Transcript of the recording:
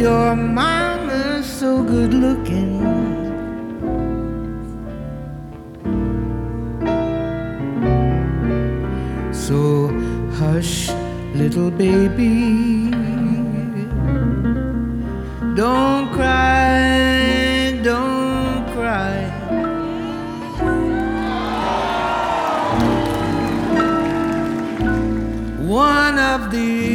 Your mama's so good looking. So hush, little baby, don't cry, don't cry. One of the